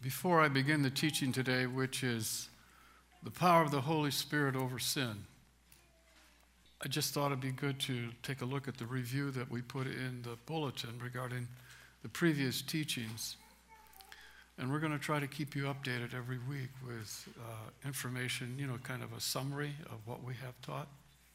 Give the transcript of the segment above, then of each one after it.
Before I begin the teaching today, which is the power of the Holy Spirit over sin, I just thought it'd be good to take a look at the review that we put in the bulletin regarding the previous teachings. And we're going to try to keep you updated every week with information, kind of a summary of what we have taught.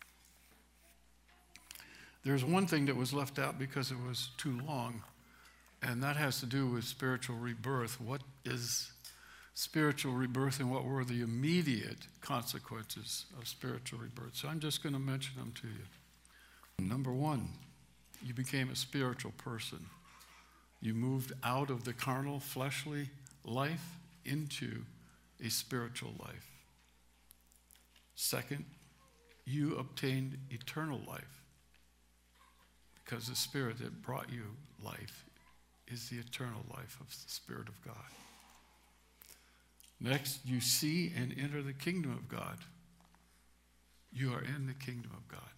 There's one thing that was left out because it was too long, and that has to do with spiritual rebirth. What is spiritual rebirth and what were the immediate consequences of spiritual rebirth? So I'm just going to mention them to you. Number one, you became a spiritual person. You moved out of the carnal, fleshly life into a spiritual life. Second, you obtained eternal life because the Spirit that brought you life is the eternal life of the Spirit of God. Next, you see and enter the kingdom of God. You are in the kingdom of God.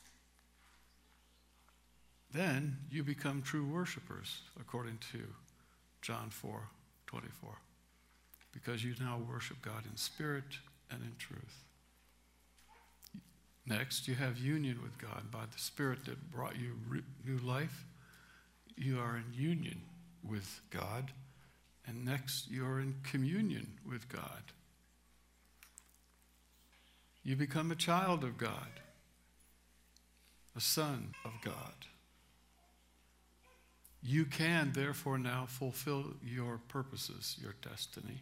Then you become true worshipers, according to John 4:24, because you now worship God in spirit and in truth. Next, you have union with God by the Spirit that brought you new life. You are in union with God. And next, you are in communion with God. You become a child of God, a son of God. You can, therefore, now fulfill your purposes, your destiny.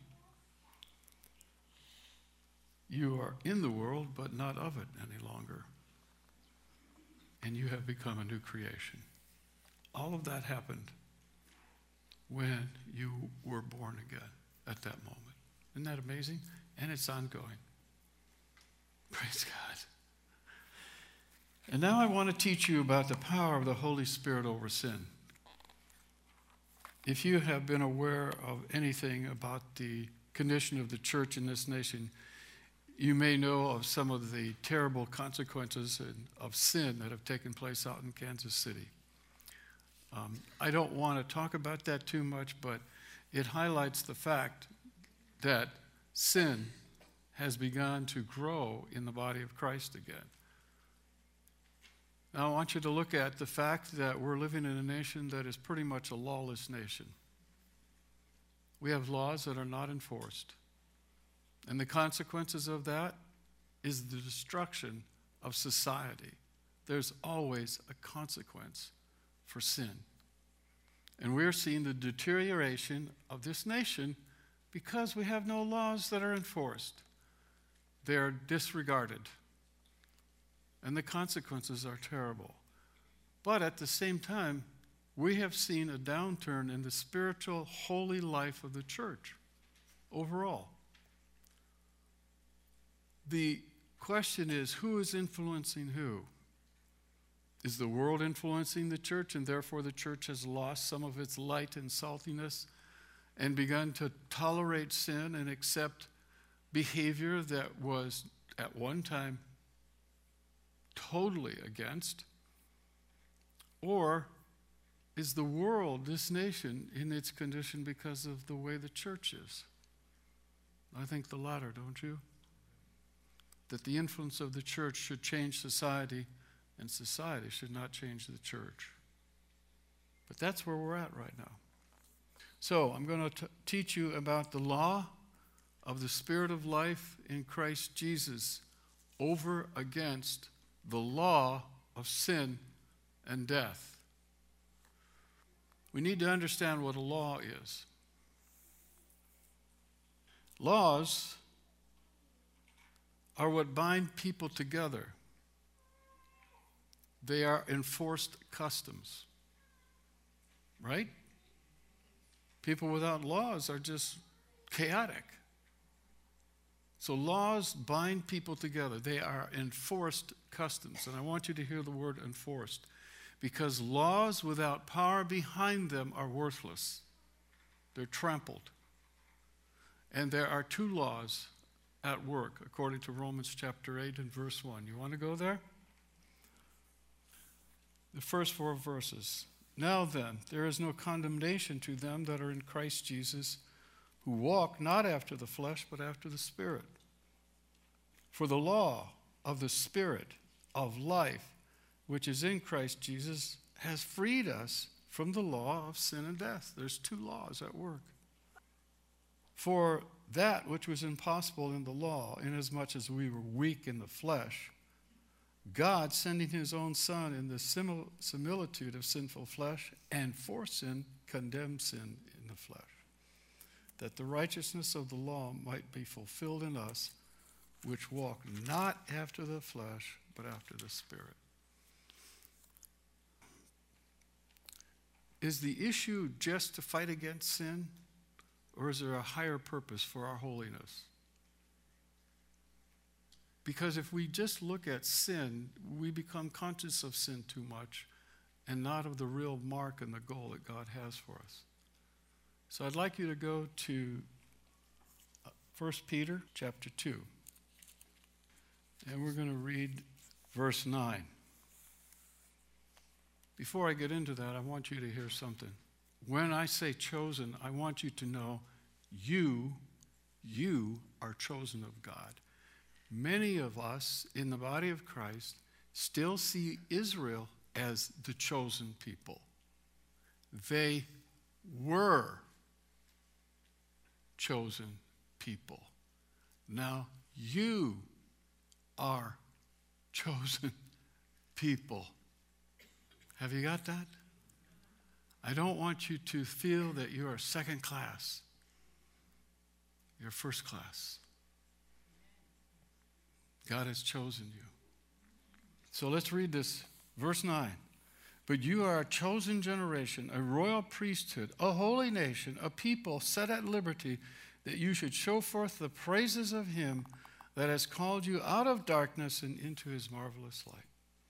You are in the world, but not of it any longer. And you have become a new creation. All of that happened when you were born again at that moment. Isn't that amazing? And it's ongoing. Praise God. And now I want to teach you about the power of the Holy Spirit over sin. If you have been aware of anything about the condition of the church in this nation, you may know of some of the terrible consequences of sin that have taken place out in Kansas City. I don't want to talk about that too much, but it highlights the fact that sin has begun to grow in the body of Christ again. Now, I want you to look at the fact that we're living in a nation that is pretty much a lawless nation. We have laws that are not enforced. And the consequences of that is the destruction of society. There's always a consequence for sin. And we're seeing the deterioration of this nation because we have no laws that are enforced. They're disregarded. And the consequences are terrible. But at the same time, we have seen a downturn in the spiritual, holy life of the church overall. The question is, who is influencing who? Is the world influencing the church, and therefore the church has lost some of its light and saltiness and begun to tolerate sin and accept behavior that was at one time totally against? Or is the world, this nation, in its condition because of the way the church is? I think the latter, don't you? That the influence of the church should change society, and society should not change the church. But that's where we're at right now. So I'm going to teach you about the law of the Spirit of life in Christ Jesus over against the law of sin and death. We need to understand what a law is. Laws are what bind people together. They are enforced customs, right? People without laws are just chaotic. So laws bind people together. They are enforced customs. And I want you to hear the word enforced, because laws without power behind them are worthless. They're trampled. And there are two laws at work, according to Romans chapter 8 and verse 1. You want to go there? The first 4 verses. Now then, there is no condemnation to them that are in Christ Jesus, who walk not after the flesh, but after the Spirit. For the law of the Spirit of life, which is in Christ Jesus, has freed us from the law of sin and death. There's two laws at work. For that which was impossible in the law, inasmuch as we were weak in the flesh, God, sending his own Son in the similitude of sinful flesh, and for sin, condemned sin in the flesh, that the righteousness of the law might be fulfilled in us, which walk not after the flesh, but after the Spirit. Is the issue just to fight against sin, or is there a higher purpose for our holiness? Because if we just look at sin, we become conscious of sin too much and not of the real mark and the goal that God has for us. So I'd like you to go to 1 Peter chapter 2. And we're going to read verse 9. Before I get into that, I want you to hear something. When I say chosen, I want you to know you are chosen of God. Many of us in the body of Christ still see Israel as the chosen people. They were chosen people. Now you are chosen people. Have you got that? I don't want you to feel that you are second class. You're first class. God has chosen you. So let's read this. Verse 9. But you are a chosen generation, a royal priesthood, a holy nation, a people set at liberty, that you should show forth the praises of him that has called you out of darkness and into his marvelous light.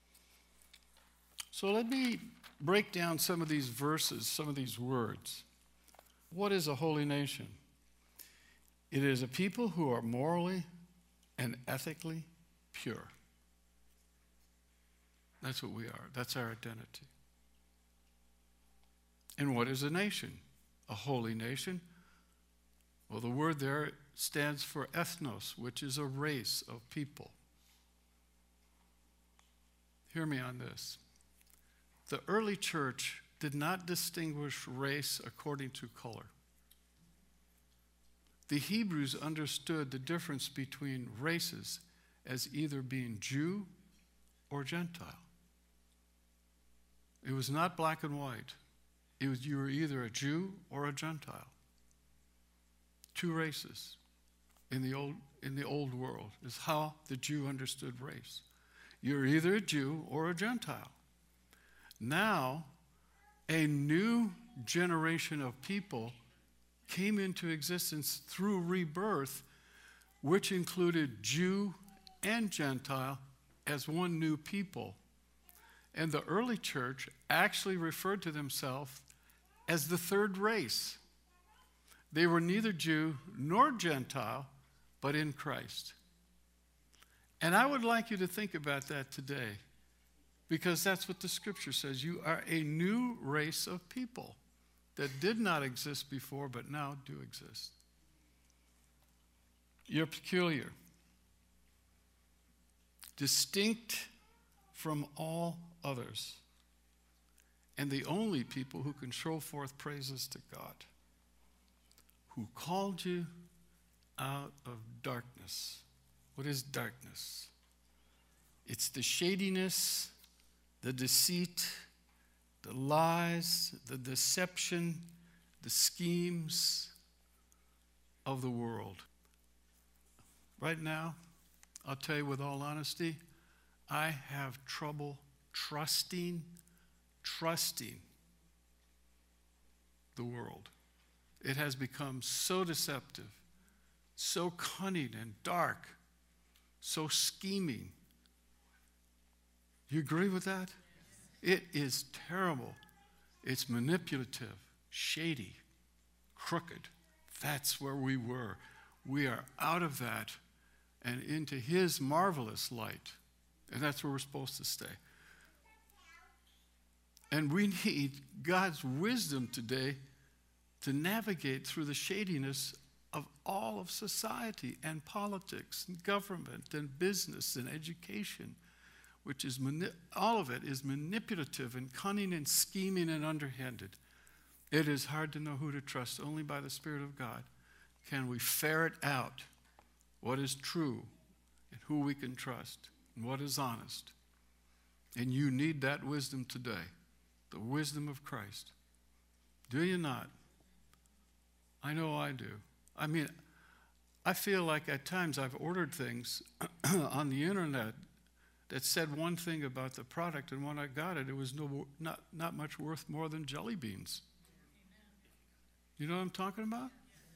So let me break down some of these verses, some of these words. What is a holy nation? It is a people who are morally and ethically pure. That's what we are. That's our identity. And what is a nation? A holy nation? Well, the word there stands for ethnos, which is a race of people. Hear me on this. The early church did not distinguish race according to color. The Hebrews understood the difference between races as either being Jew or Gentile. It was not black and white. It was you were either a Jew or a Gentile. Two races in the old world is how the Jew understood race. You're either a Jew or a Gentile. Now, a new generation of people came into existence through rebirth, which included Jew and Gentile as one new people. And the early church actually referred to themselves as the third race. They were neither Jew nor Gentile, but in Christ. And I would like you to think about that today, because that's what the scripture says. You are a new race of people that did not exist before, but now do exist. You're peculiar, distinct from all others, and the only people who can show forth praises to God, who called you out of darkness. What is darkness? It's the shadiness, the deceit, the lies, the deception, the schemes of the world. Right now, I'll tell you with all honesty, I have trouble trusting the world. It has become so deceptive, so cunning and dark, so scheming. You agree with that? It is terrible. It's manipulative, shady, crooked. That's where we were. We are out of that and into his marvelous light. And that's where we're supposed to stay. And we need God's wisdom today to navigate through the shadiness of all of society and politics and government and business and education, which is all of it is manipulative and cunning and scheming and underhanded. It is hard to know who to trust. Only by the Spirit of God can we ferret out what is true and who we can trust and what is honest. And you need that wisdom today, the wisdom of Christ. Do you not? I know I do. I mean, I feel like at times I've ordered things on the internet that said one thing about the product, and when I got it, it was not much worth more than jelly beans. You know what I'm talking about?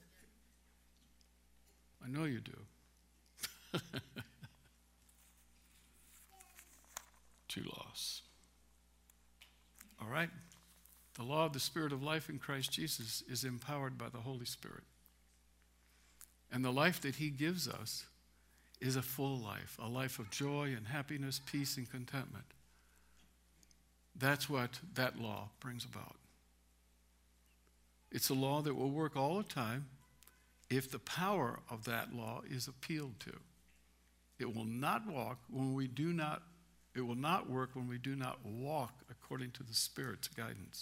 I know you do. Two laws. All right? The law of the Spirit of life in Christ Jesus is empowered by the Holy Spirit. And the life that he gives us is a full life, a life of joy and happiness, peace and contentment. That's what that law brings about. It's a law that will work all the time if the power of that law is appealed to. It will not work when we do not walk according to the Spirit's guidance.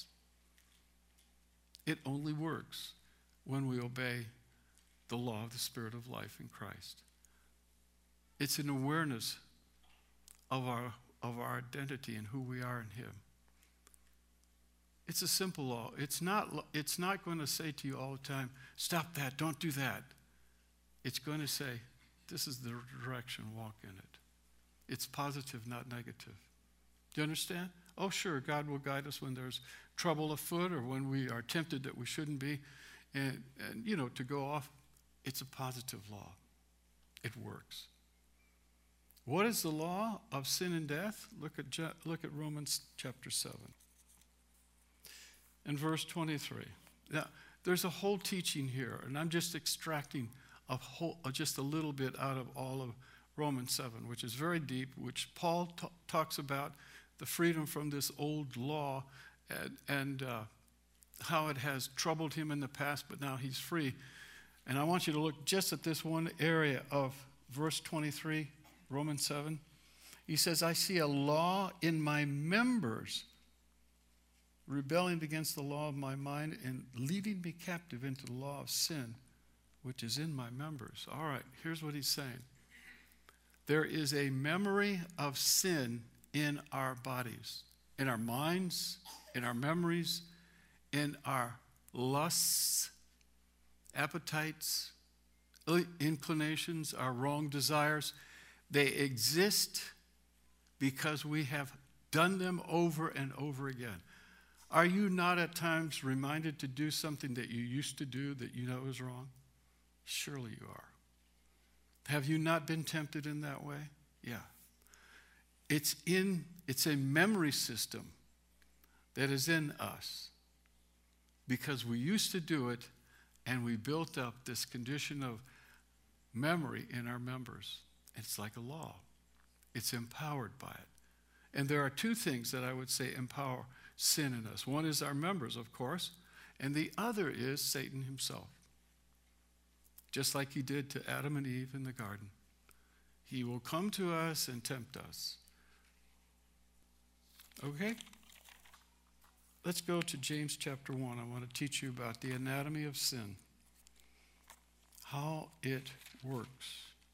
It only works when we obey the law of the Spirit of life in Christ. It's an awareness of our identity and who we are in him. It's a simple law. It's not going to say to you all the time, stop that, don't do that. It's going to say, this is the direction, walk in it. It's positive, not negative. Do you understand? Oh, sure, God will guide us when there's trouble afoot or when we are tempted that we shouldn't be. And to go off, it's a positive law. It works. What is the law of sin and death? Look at Romans chapter 7 and verse 23. Now, there's a whole teaching here, and I'm just extracting just a little bit out of all of Romans 7, which is very deep, which Paul talks about the freedom from this old law and how it has troubled him in the past, but now he's free. And I want you to look just at this one area of verse 23, Romans 7. He says, I see a law in my members, rebelling against the law of my mind and leading me captive into the law of sin, which is in my members. All right, here's what he's saying. There is a memory of sin in our bodies, in our minds, in our memories, in our lusts, appetites, inclinations, our wrong desires. They exist because we have done them over and over again. Are you not at times reminded to do something that you used to do that you know is wrong? Surely you are. Have you not been tempted in that way? Yeah. It's a memory system that is in us because we used to do it and we built up this condition of memory in our members. It's like a law. It's empowered by it. And there are two things that I would say empower sin in us. One is our members, of course, and the other is Satan himself. Just like he did to Adam and Eve in the garden. He will come to us and tempt us. Okay? Let's go to James chapter 1. I want to teach you about the anatomy of sin. How it works.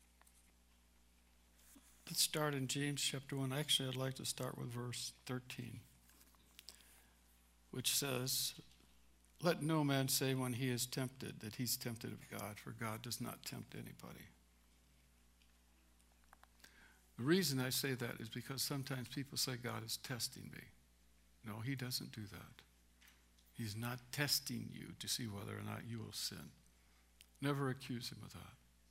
Let's start in James chapter 1. Actually, I'd like to start with verse 13, which says, let no man say when he is tempted that he's tempted of God, for God does not tempt anybody. The reason I say that is because sometimes people say God is testing me. No, he doesn't do that. He's not testing you to see whether or not you will sin. Never accuse him of that.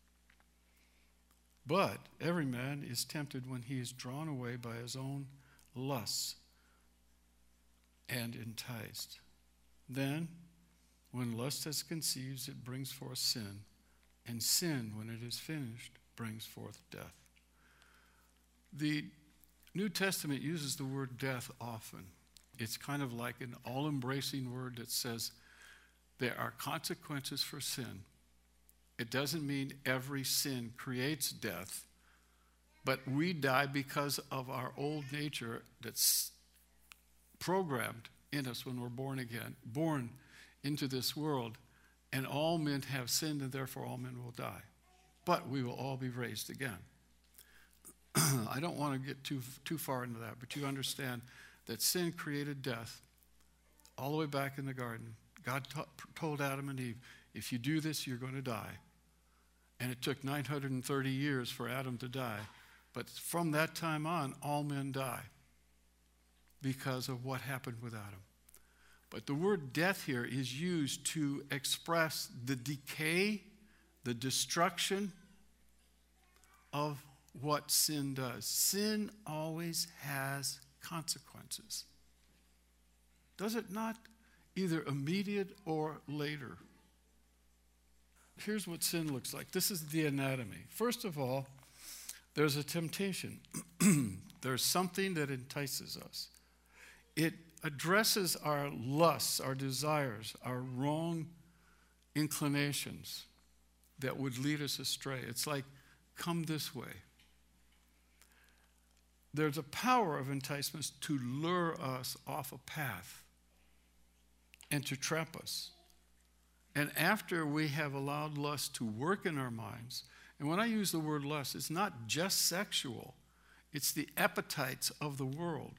But every man is tempted when he is drawn away by his own lusts and enticed. Then, when lust has conceived, it brings forth sin, and sin, when it is finished, brings forth death. The New Testament uses the word death often. It's kind of like an all-embracing word that says there are consequences for sin, It doesn't mean every sin creates death, but we die because of our old nature that's programmed in us when we're born again, born into this world, and all men have sinned, and therefore all men will die. But we will all be raised again. I don't want to get too far into that, but you understand that sin created death all the way back in the garden. God told Adam and Eve, if you do this, you're going to die. And it took 930 years for Adam to die. But from that time on, all men die because of what happened with Adam. But the word death here is used to express the decay, the destruction of what sin does. Sin always has consequences. Does it not? Either immediate or later. Here's what sin looks like. This is the anatomy. First of all, there's a temptation. There's something that entices us. It addresses our lusts, our desires, our wrong inclinations that would lead us astray. It's like, come this way. There's a power of enticements to lure us off a path and to trap us. And after we have allowed lust to work in our minds, and when I use the word lust, it's not just sexual, it's the appetites of the world.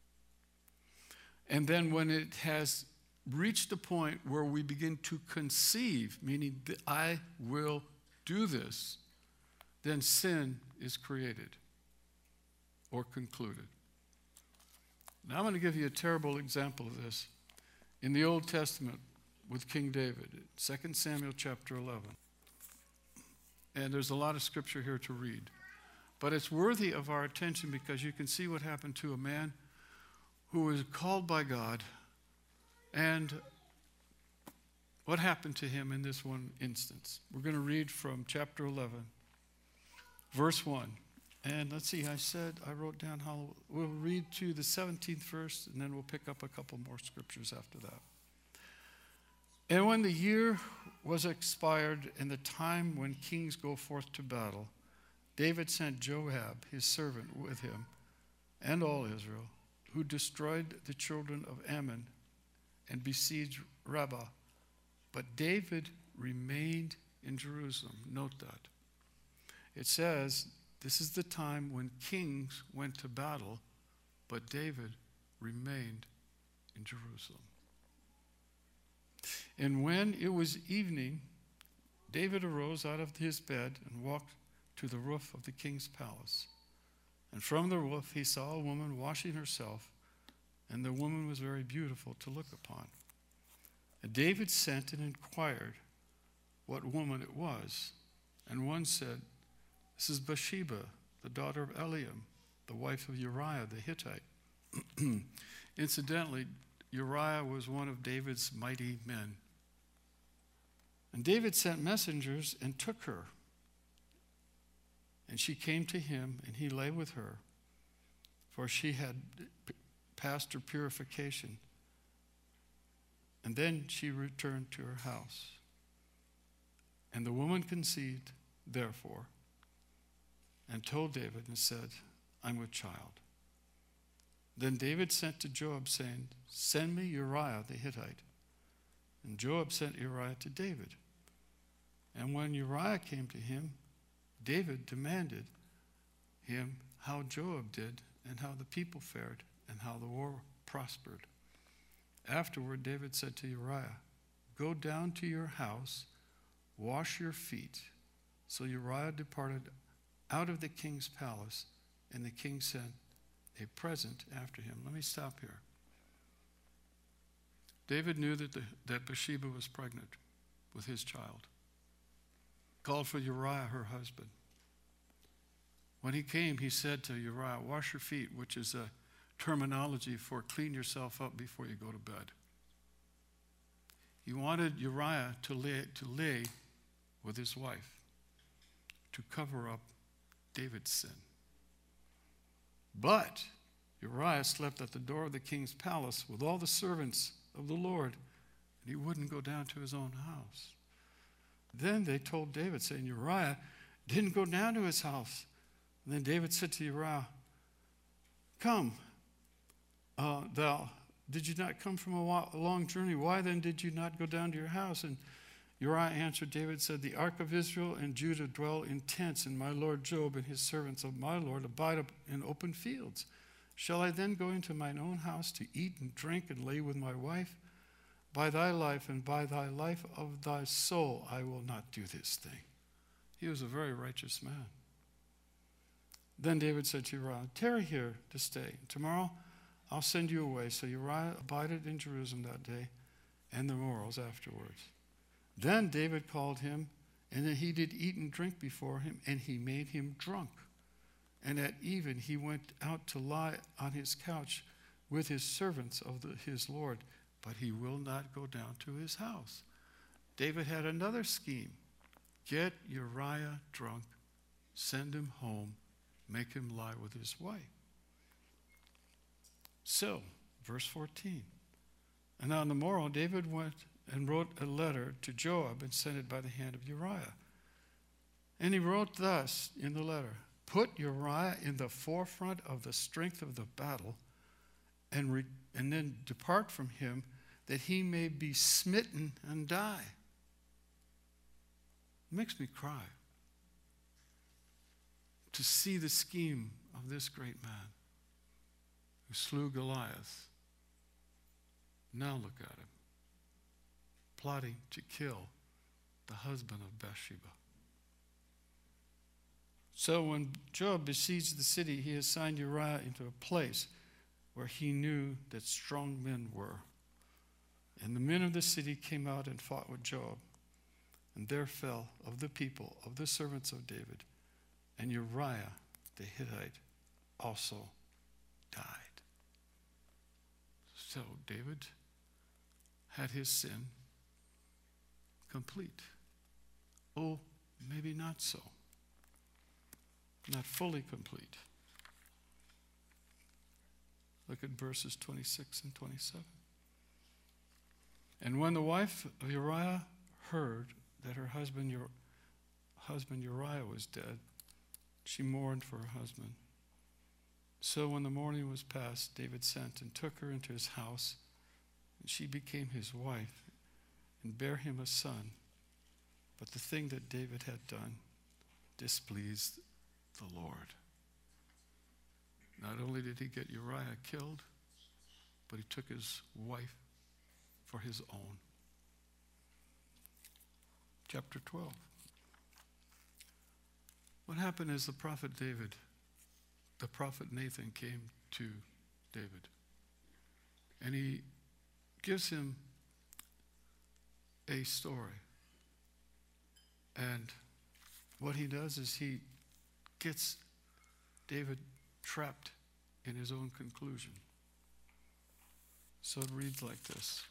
And then when it has reached a point where we begin to conceive, meaning that I will do this, then sin is created or concluded. Now I'm going to give you a terrible example of this in the Old Testament with King David, 2 Samuel chapter 11. And there's a lot of scripture here to read. But it's worthy of our attention because you can see what happened to a man who was called by God and what happened to him in this one instance. We're going to read from chapter 11, verse 1. And let's see, I wrote down how we'll read to the 17th verse, and then we'll pick up a couple more scriptures after that. And when the year was expired and the time when kings go forth to battle, David sent Joab, his servant, with him, and all Israel, who destroyed the children of Ammon and besieged Rabbah. But David remained in Jerusalem. Note that. It says, this is the time when kings went to battle, but David remained in Jerusalem. And when it was evening, David arose out of his bed and walked to the roof of the king's palace. And from the roof he saw a woman washing herself, and the woman was very beautiful to look upon. And David sent and inquired what woman it was. And one said, this is Bathsheba, the daughter of Eliam, the wife of Uriah the Hittite. Incidentally, Uriah was one of David's mighty men. And David sent messengers and took her. And she came to him, and he lay with her, for she had passed her purification. And then she returned to her house. And the woman conceived, therefore, and told David and said, I'm with child. Then David sent to Joab, saying, send me Uriah the Hittite. And Joab sent Uriah to David. And when Uriah came to him, David demanded him how Joab did and how the people fared and how the war prospered. Afterward, David said to Uriah, go down to your house, wash your feet. So Uriah departed out of the king's palace, and the king sent a present after him. Let me stop here. David knew that Bathsheba was pregnant with his child. Called for Uriah, her husband. When he came, he said to Uriah, wash your feet, which is a terminology for clean yourself up before you go to bed. He wanted Uriah to lay with his wife, to cover up David's sin. But Uriah slept at the door of the king's palace with all the servants of the Lord, and he wouldn't go down to his own house. Then they told David, saying, Uriah didn't go down to his house. And then David said to Uriah, come, did you not come from a long journey? Why then did you not go down to your house? And Uriah answered David, said, the ark of Israel and Judah dwell in tents, and my lord Joab and his servants of my lord abide in open fields. Shall I then go into mine own house to eat and drink and lay with my wife? By thy life and by thy life of thy soul, I will not do this thing. He was a very righteous man. Then David said to Uriah, tarry here to stay. Tomorrow I'll send you away. So Uriah abided in Jerusalem that day and the morrows afterwards. Then David called him, and then he did eat and drink before him, and he made him drunk. And at even he went out to lie on his couch with his servants of his Lord, but he will not go down to his house. David had another scheme. Get Uriah drunk, send him home, make him lie with his wife. So, verse 14. And on the morrow, David went and wrote a letter to Joab and sent it by the hand of Uriah. And he wrote thus in the letter, put Uriah in the forefront of the strength of the battle, and then depart from him, that he may be smitten and die. It makes me cry to see the scheme of this great man who slew Goliath. Now look at him, plotting to kill the husband of Bathsheba. So when Joab besieged the city, he assigned Uriah into a place where he knew that strong men were. And the men of the city came out and fought with Joab. And there fell of the people, of the servants of David, and Uriah the Hittite also died. So David had his sin complete. Oh, maybe not so. Not fully complete. Look at verses 26 and 27. And when the wife of Uriah heard that her husband Uriah was dead, she mourned for her husband. So when the morning was past, David sent and took her into his house, and she became his wife and bare him a son. But the thing that David had done displeased the Lord. Not only did he get Uriah killed, but he took his wife for his own. Chapter 12. What happened is the prophet Nathan came to David. And he gives him a story. And what he does is he gets David trapped in his own conclusion. So it reads like this.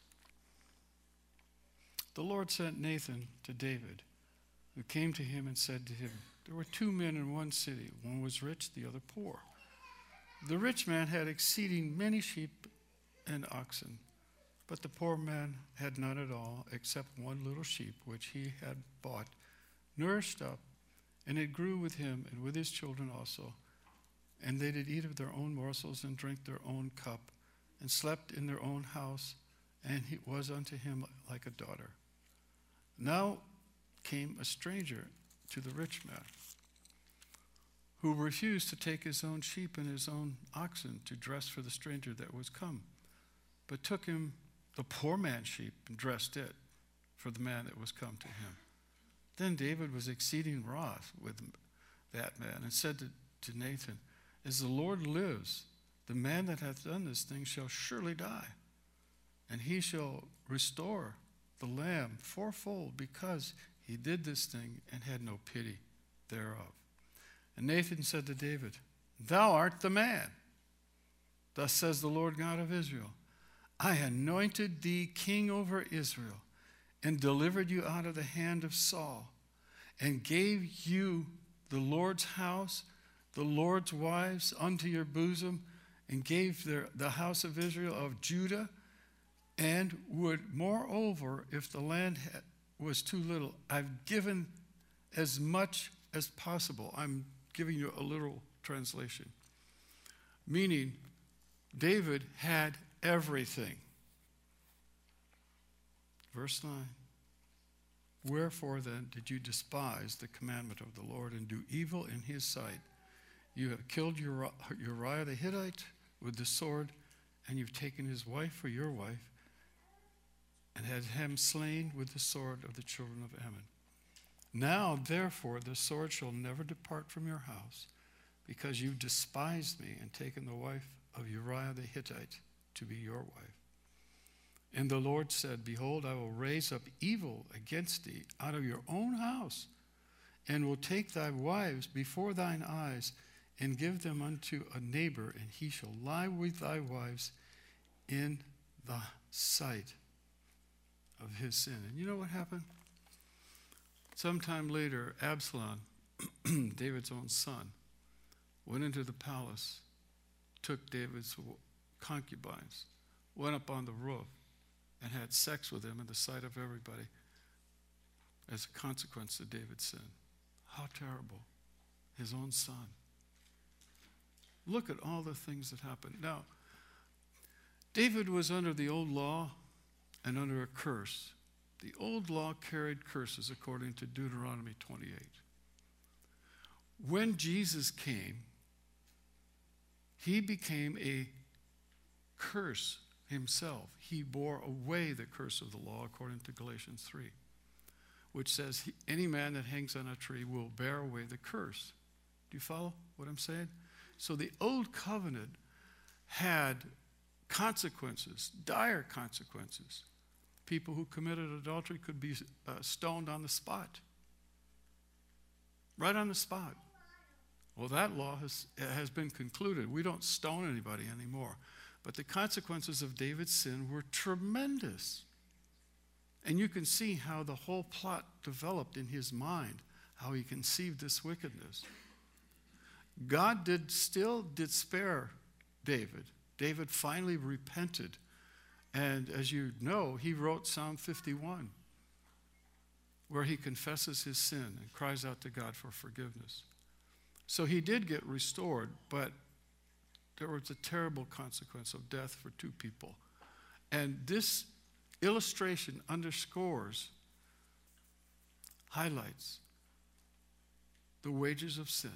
The Lord sent Nathan to David, who came to him and said to him, there were two men in one city. One was rich, the other poor. The rich man had exceeding many sheep and oxen, but the poor man had none at all, except one little sheep which he had bought, nourished up, and it grew with him and with his children also. And they did eat of their own morsels and drink their own cup, and slept in their own house, and he was unto him like a daughter. Now came a stranger to the rich man, who refused to take his own sheep and his own oxen to dress for the stranger that was come, but took him the poor man's sheep and dressed it for the man that was come to him. Then David was exceeding wroth with that man, and said to Nathan, as the Lord lives, the man that hath done this thing shall surely die, and he shall restore the lamb fourfold, because he did this thing and had no pity thereof. And Nathan said to David, thou art the man. Thus says the Lord God of Israel, I anointed thee king over Israel, and delivered you out of the hand of Saul, and gave you the Lord's house, the Lord's wives unto your bosom, and gave the house of Israel of Judah, and would moreover, if the land was too little. I've given as much as possible. I'm giving you a literal translation. Meaning, David had everything. Verse 9. Wherefore then did you despise the commandment of the Lord and do evil in his sight? You have killed Uriah the Hittite with the sword, and you've taken his wife for your wife, and had him slain with the sword of the children of Ammon. Now, therefore, the sword shall never depart from your house, because you've despised me and taken the wife of Uriah the Hittite to be your wife. And the Lord said, Behold, I will raise up evil against thee out of your own house, and will take thy wives before thine eyes, and give them unto a neighbor, and he shall lie with thy wives in the sight of his sin. And you know what happened? Sometime later, Absalom, David's own son, went into the palace, took David's concubines, went up on the roof, and had sex with him in the sight of everybody as a consequence of David's sin. How terrible. His own son. Look at all the things that happened. Now, David was under the old law and under a curse. The old law carried curses according to Deuteronomy 28. When Jesus came, he became a curse himself. He bore away the curse of the law according to Galatians 3, which says any man that hangs on a tree will bear away the curse. Do you follow what I'm saying? So the old covenant had consequences, dire consequences. People who committed adultery could be stoned on the spot. Right on the spot. Well, that law has been concluded. We don't stone anybody anymore. But the consequences of David's sin were tremendous. And you can see how the whole plot developed in his mind, how he conceived this wickedness. God still did spare David. David finally repented. And as you know, he wrote Psalm 51, where he confesses his sin and cries out to God for forgiveness. So he did get restored, but there was a terrible consequence of death for two people. And this illustration underscores, highlights the wages of sin.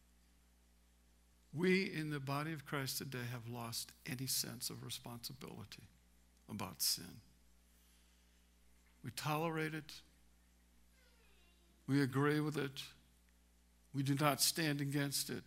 We in the body of Christ today have lost any sense of responsibility about sin. We tolerate it. We agree with it. We do not stand against it.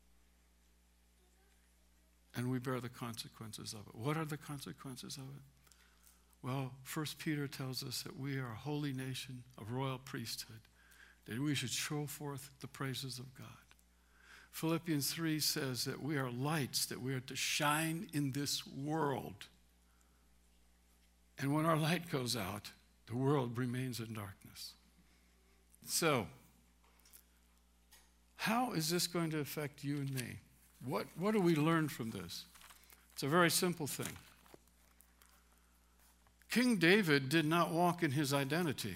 And we bear the consequences of it. What are the consequences of it? Well, 1 Peter tells us that we are a holy nation, a royal priesthood, that we should show forth the praises of God. Philippians 3 says that we are lights, that we are to shine in this world. And when our light goes out, the world remains in darkness. So, how is this going to affect you and me? What do we learn from this? It's a very simple thing. King David did not walk in his identity.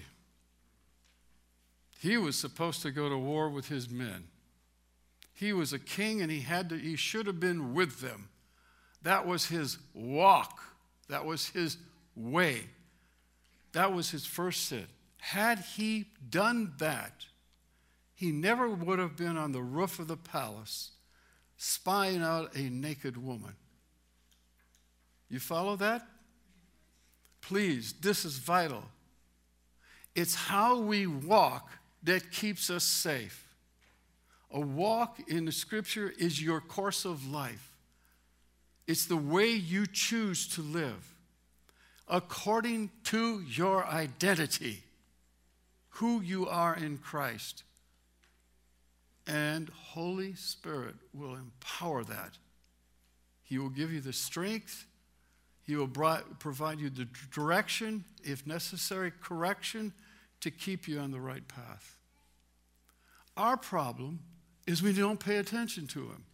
He was supposed to go to war with his men. He was a king and he should have been with them. That was his walk. That was his way. That was his first sin. Had he done that, he never would have been on the roof of the palace spying out a naked woman. You follow that? Please, this is vital. It's how we walk that keeps us safe. A walk in the Scripture is your course of life. It's the way you choose to live according to your identity, who you are in Christ. And Holy Spirit will empower that. He will give you the strength. He will provide you the direction, if necessary, correction, to keep you on the right path. Our problem is we don't pay attention to him.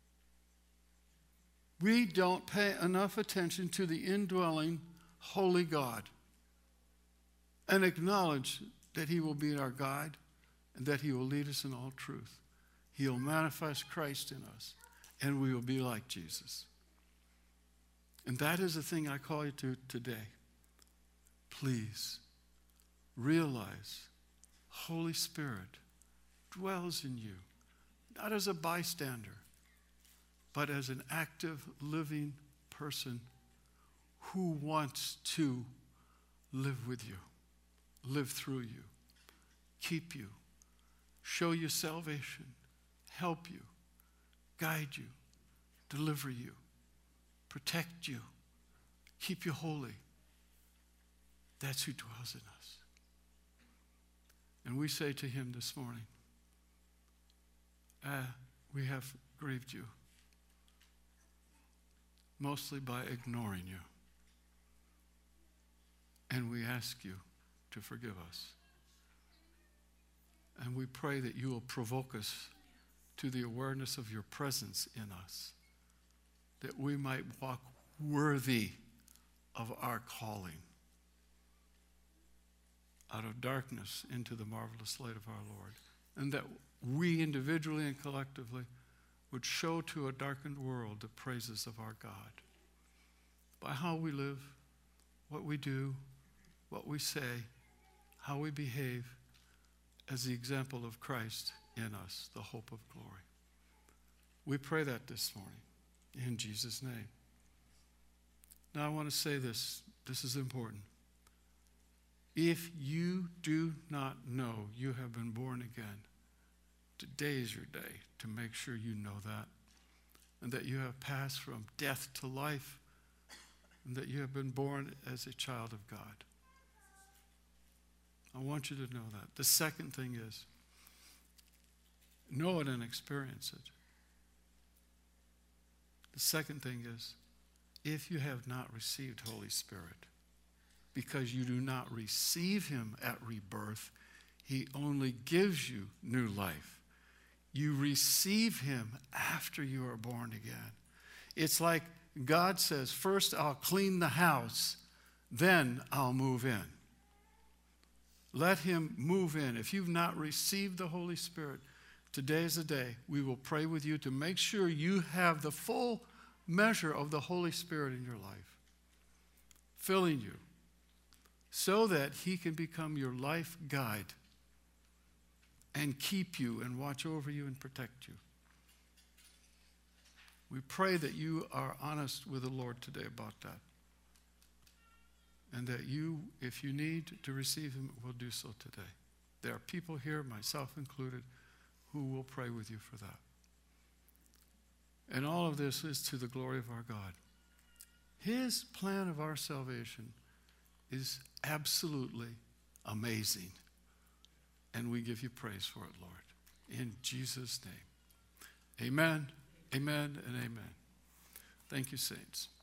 We don't pay enough attention to the indwelling, holy God. and acknowledge that he will be our guide and that he will lead us in all truth. He'll manifest Christ in us, and we will be like Jesus. And that is the thing I call you to today. Please realize Holy Spirit dwells in you, not as a bystander, but as an active, living person who wants to live with you, live through you, keep you, show you salvation, help you, guide you, deliver you, protect you, keep you holy. That's who dwells in us. And we say to him this morning, we have grieved you, mostly by ignoring you. And we ask you to forgive us. And we pray that you will provoke us to the awareness of your presence in us, that we might walk worthy of our calling out of darkness into the marvelous light of our Lord, and that we individually and collectively would show to a darkened world the praises of our God by how we live, what we do, what we say, how we behave as the example of Christ in us, the hope of glory. We pray that this morning in Jesus' name. Now I want to say this. This is important. If you do not know you have been born again, today is your day to make sure you know that, and that you have passed from death to life, and that you have been born as a child of God. I want you to know that. The second thing is, know it and experience it. The second thing is, if you have not received Holy Spirit, because you do not receive him at rebirth, he only gives you new life. You receive him after you are born again. It's like God says, first I'll clean the house, then I'll move in. Let him move in. If you've not received the Holy Spirit, today is the day we will pray with you to make sure you have the full measure of the Holy Spirit in your life, filling you, so that he can become your life guide and keep you and watch over you and protect you. We pray that you are honest with the Lord today about that. And that you, if you need to receive him, will do so today. There are people here, myself included, who will pray with you for that. And all of this is to the glory of our God. His plan of our salvation is absolutely amazing. And we give you praise for it, Lord. In Jesus' name. Amen, amen, and amen. Thank you, saints.